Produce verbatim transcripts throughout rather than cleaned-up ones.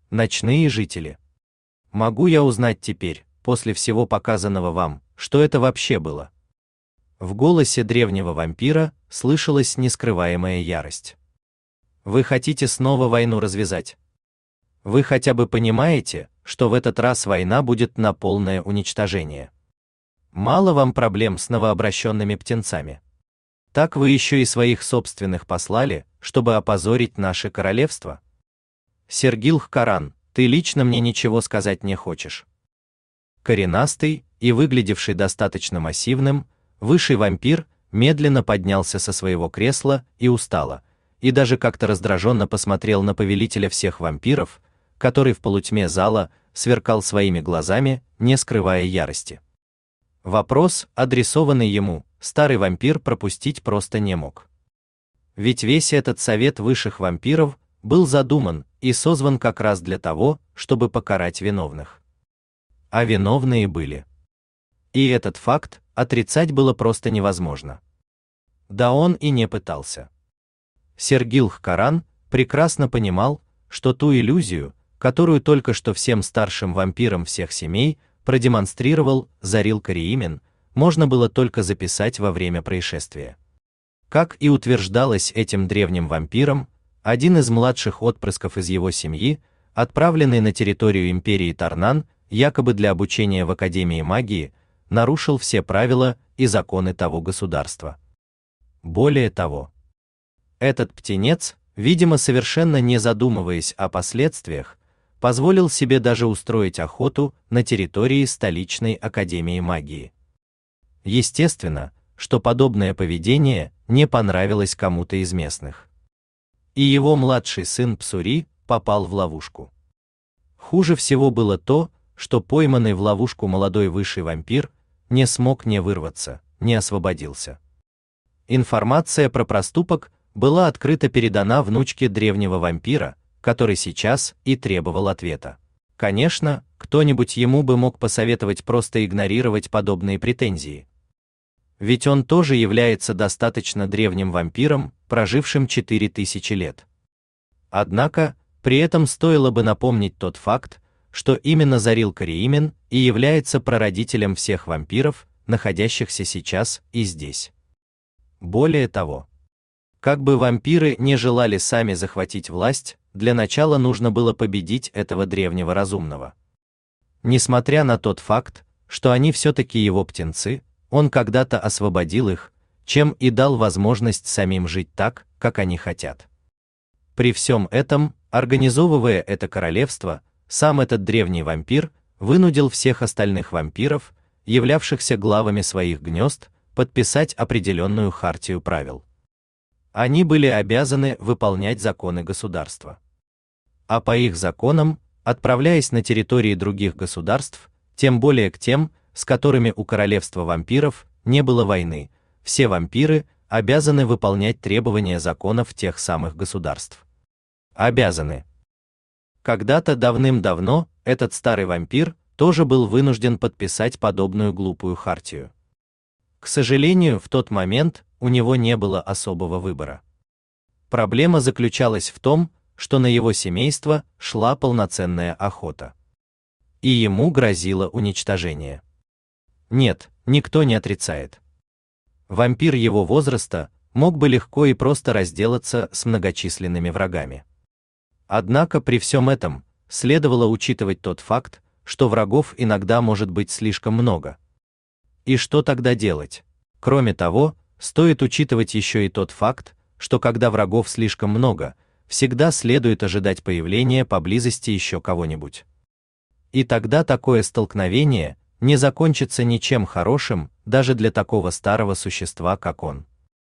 ночные жители. Могу я узнать теперь, после всего показанного вам, что это вообще было? В голосе древнего вампира слышалась нескрываемая ярость. Вы хотите снова войну развязать? Вы хотя бы понимаете, что в этот раз война будет на полное уничтожение? Мало вам проблем с новообращенными птенцами. Так вы еще и своих собственных послали, чтобы опозорить наше королевство? Сергил-Хкаран, ты лично мне ничего сказать не хочешь. Коренастый и выглядевший достаточно массивным, высший вампир медленно поднялся со своего кресла и устало, и даже как-то раздраженно посмотрел на повелителя всех вампиров, который в полутьме зала сверкал своими глазами, не скрывая ярости. Вопрос, адресованный ему, старый вампир пропустить просто не мог. Ведь весь этот совет высших вампиров был задуман и созван как раз для того, чтобы покарать виновных. А виновные были. И этот факт отрицать было просто невозможно. Да он и не пытался. Сергил-Хкаран прекрасно понимал, что ту иллюзию, которую только что всем старшим вампирам всех семей продемонстрировал Зарил-Кариимин, можно было только записать во время происшествия. Как и утверждалось этим древним вампиром, один из младших отпрысков из его семьи, отправленный на территорию империи Тарнан, якобы для обучения в Академии магии, нарушил все правила и законы того государства. Более того, этот птенец, видимо, совершенно не задумываясь о последствиях, позволил себе даже устроить охоту на территории столичной Академии магии. Естественно, что подобное поведение не понравилось кому-то из местных. И его младший сын Псури попал в ловушку. Хуже всего было то, что пойманный в ловушку молодой высший вампир не смог не вырваться, не освободился. Информация про проступок была открыто передана внучке древнего вампира, который сейчас и требовал ответа. Конечно, кто-нибудь ему бы мог посоветовать просто игнорировать подобные претензии. Ведь он тоже является достаточно древним вампиром, прожившим четыре тысячи лет. Однако, при этом стоило бы напомнить тот факт, что именно Зарил-Кариимин и является прародителем всех вампиров, находящихся сейчас и здесь. Более того, как бы вампиры не желали сами захватить власть, для начала нужно было победить этого древнего разумного. Несмотря на тот факт, что они все-таки его птенцы, он когда-то освободил их, чем и дал возможность самим жить так, как они хотят. При всем этом, организовывая это королевство, сам этот древний вампир вынудил всех остальных вампиров, являвшихся главами своих гнезд, подписать определенную хартию правил. Они были обязаны выполнять законы государства. А по их законам, отправляясь на территории других государств, тем более к тем, с которыми у королевства вампиров не было войны, все вампиры обязаны выполнять требования законов тех самых государств. Обязаны. Когда-то давным-давно этот старый вампир тоже был вынужден подписать подобную глупую хартию. К сожалению, в тот момент у него не было особого выбора. Проблема заключалась в том, что на его семейство шла полноценная охота. И ему грозило уничтожение. Нет, никто не отрицает. Вампир его возраста мог бы легко и просто разделаться с многочисленными врагами. Однако при всем этом следовало учитывать тот факт, что врагов иногда может быть слишком много. И что тогда делать? Кроме того, стоит учитывать еще и тот факт, что когда врагов слишком много, всегда следует ожидать появления поблизости еще кого-нибудь. И тогда такое столкновение не закончится ничем хорошим даже для такого старого существа, как он.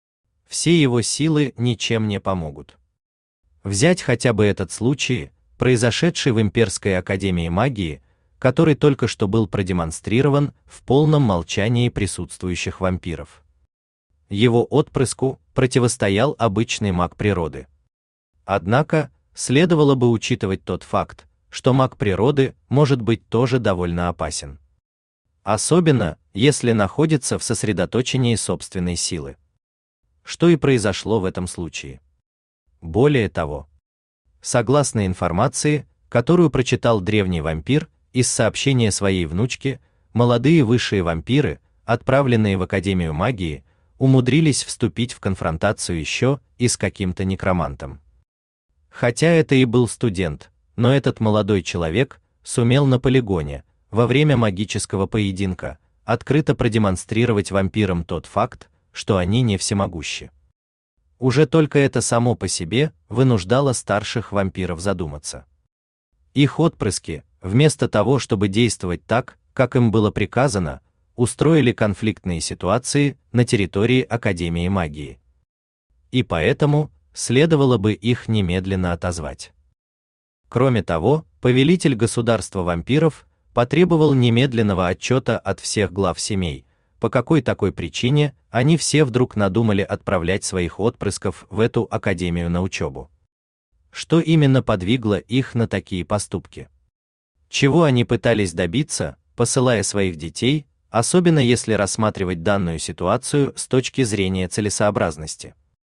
Все его силы ничем не помогут. Взять хотя бы этот случай, произошедший в Имперской Академии магии, который только что был продемонстрирован в полном молчании присутствующих вампиров. Его отпрыску противостоял обычный маг природы. Однако, следовало бы учитывать тот факт, что маг природы может быть тоже довольно опасен. Особенно, если находится в сосредоточении собственной силы. Что и произошло в этом случае. Более того, согласно информации, которую прочитал древний вампир из сообщения своей внучки, молодые высшие вампиры, отправленные в Академию магии, умудрились вступить в конфронтацию еще и с каким-то некромантом. Хотя это и был студент, но этот молодой человек сумел на полигоне, во время магического поединка, открыто продемонстрировать вампирам тот факт, что они не всемогущи. Уже только это само по себе вынуждало старших вампиров задуматься. Их отпрыски, вместо того, чтобы действовать так, как им было приказано, устроили конфликтные ситуации на территории Академии магии. И поэтому следовало бы их немедленно отозвать. Кроме того, повелитель государства вампиров потребовал немедленного отчета от всех глав семей, по какой такой причине они все вдруг надумали отправлять своих отпрысков в эту академию на учебу. Что именно подвигло их на такие поступки? Чего они пытались добиться, посылая своих детей, особенно если рассматривать данную ситуацию с точки зрения целесообразности?